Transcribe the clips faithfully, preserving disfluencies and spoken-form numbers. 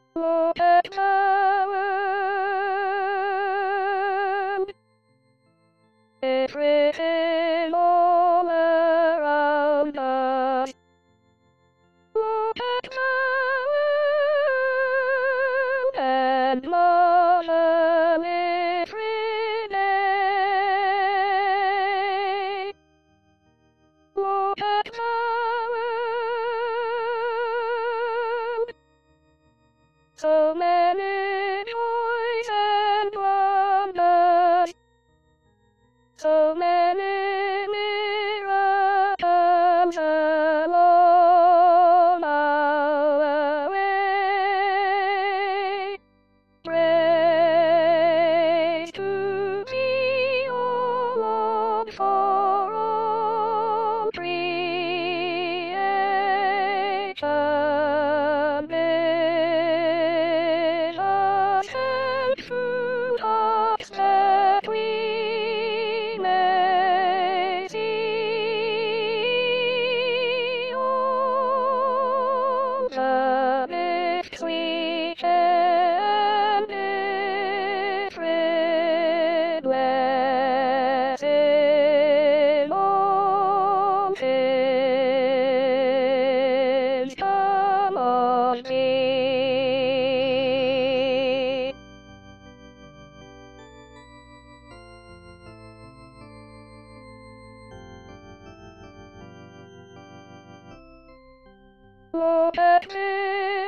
Look at the world. It's written all around us. Look at the world and marvel every day. Look at the world. So many joys and wonders. So many miracles along our way. Praise to be, O Lord, for all creation is us and fruit us that we may see all the sweet and different blessed mountains come on me. Look at the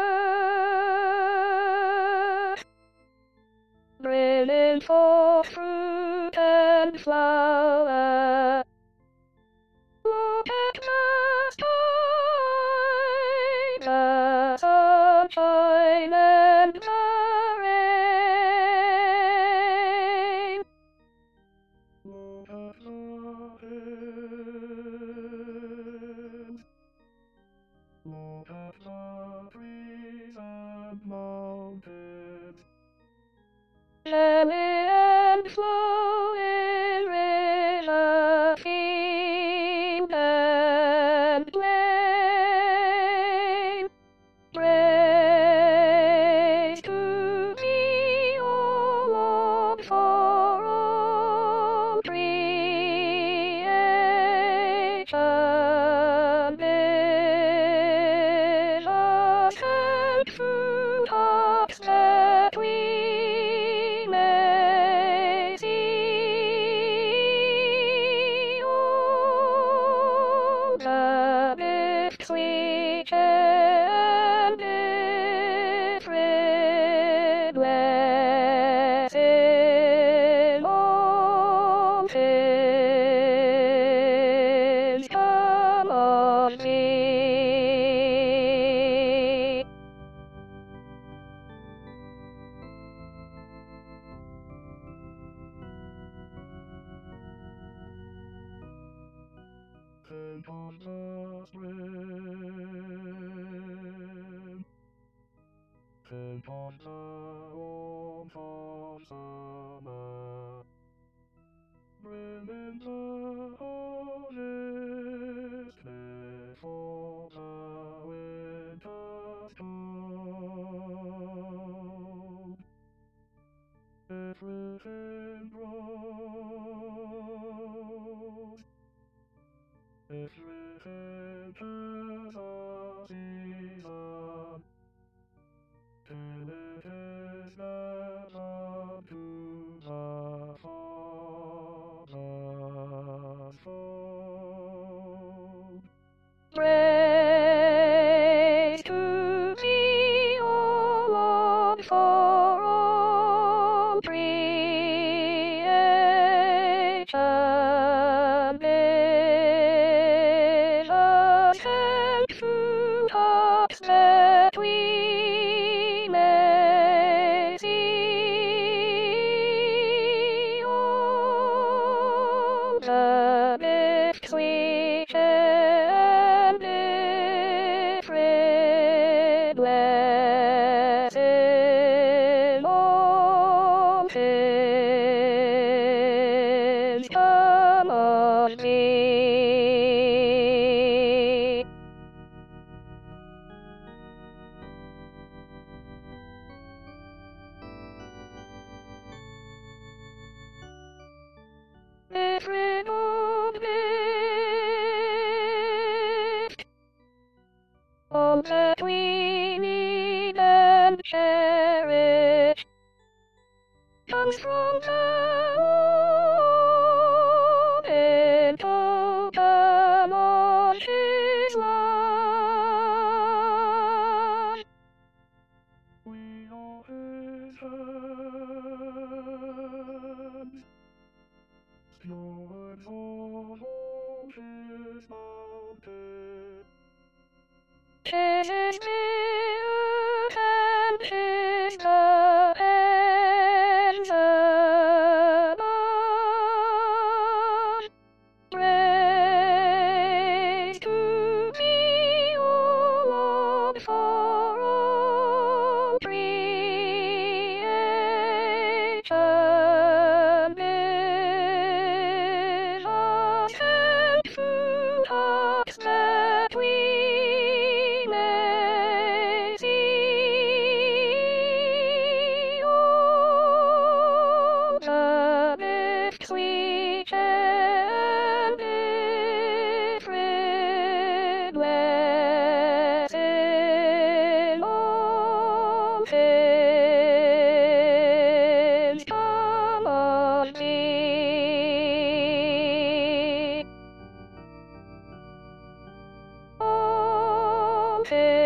earth, brimming for fruit and flower. Look at the sky, the sunshine and the rain. Look at the hills. Look at the trees and mountains. Lily and flowing river, field and plain. Praise to thee, O Lord, for all creation is us and fruit us that we may see all the sweet and different blessed mountains come on me. And on the spring, and on the warmth of summer, bringing the holiest before the winter storm. Everything grows. Everything has a season, till it is led unto the Father's fold. Praise to thee, O Lord, for all creation is us different object. All that we need and cherish comes from the open totem on his life. We are his hands, stewards of all his bounty. His is the earth and his the heavens above. Praise to thee, O Lord, for all creation is us and food us that we may see all the gifts sweet and different, blessed all things come on thee. All things